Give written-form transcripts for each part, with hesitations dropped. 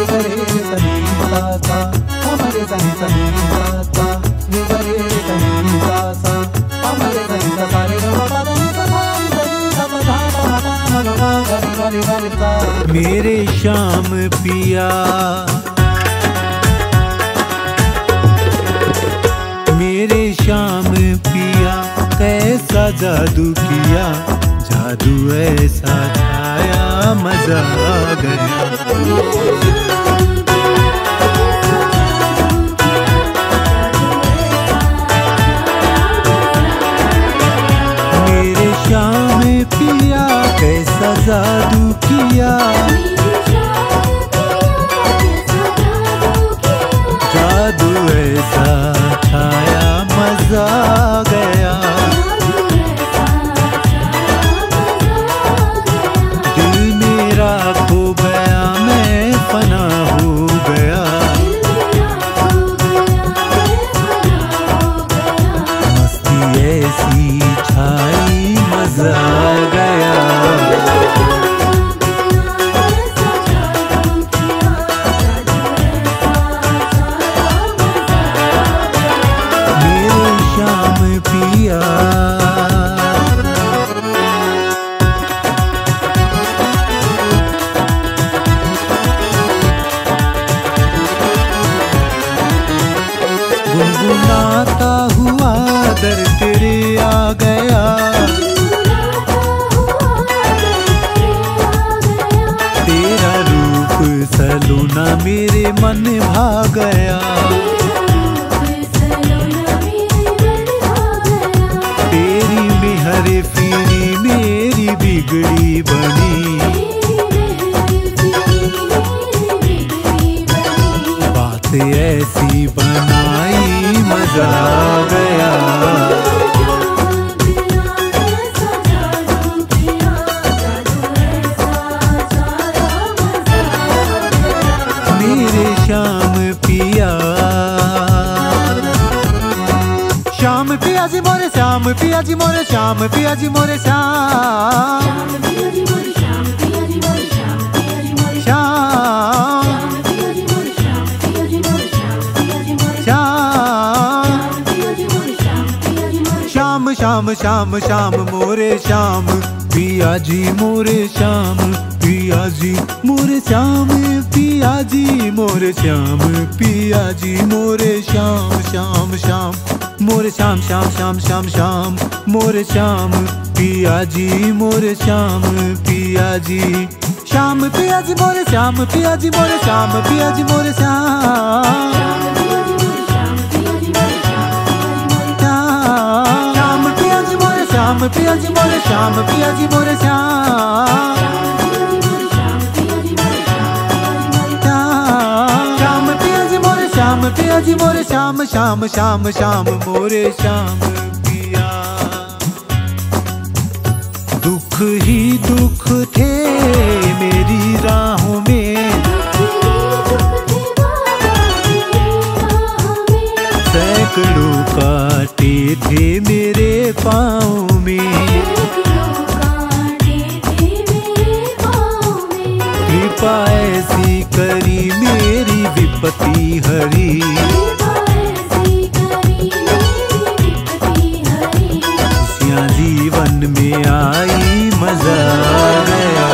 मेरे श्याम पिया, मेरे श्याम पिया, कैसा जादू किया, जादू ऐसा छाया मजा आ गया। मेरे श्याम पिया, कैसा जादू किया, जादू ऐसा छाया मजा आ गया। दिल मेरा खो गया, मैं फना हो गया। मस्ती ऐसी छाई मजा आ गया। पिया गुनगुनाता हुआ दर तेरे आ गया, तेरा रूप सलोना मेरे मन भा गया। हरे पीरी मेरी बिगड़ी बनी, बात ऐसी बनाई मजा आ गया। मेरे श्याम पिया, श्याम पिया जी मोरे श्याम पिया जी मोरे श्याम पिया जी मोरे श्याम श्याम श्याम श्याम श्याम मोरे श्याम पिया जी मोरे श्याम पिया जी मोरे श्याम पिया जी मोरे श्याम पिया जी मोरे श्याम श्याम श्याम मोरे श्याम श्याम श्याम श्याम श्याम मोरे श्याम पिया जी मोरे श्याम पिया जी श्याम पिया जी मोरे श्याम पिया जी मोरे श्याम पिया जी मोरे श्याम श्याम पिया जी मोरे श्याम पिया जी मोरे श्याम पिया जी मोरे श्याम श्याम पिया जी मोरे श्याम श्याम श्याम श्याम मोरे श्याम पिया। दुख ही दुख थे मेरी राहों में, सैकड़ों कांटे थे मेरे पाँव में, कृपा ऐसी करी मेरी विपत्ति हरी, खुशियाँ जीवन में आई मजा आ गया।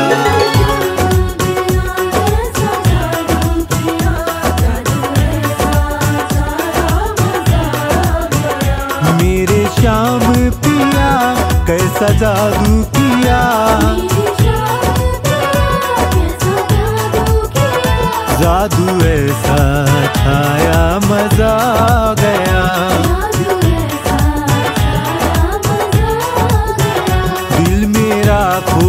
मेरे श्याम पिया, कैसा जादू किया, जादू ऐसा छाया मजा आ गया। दिल मेरा खो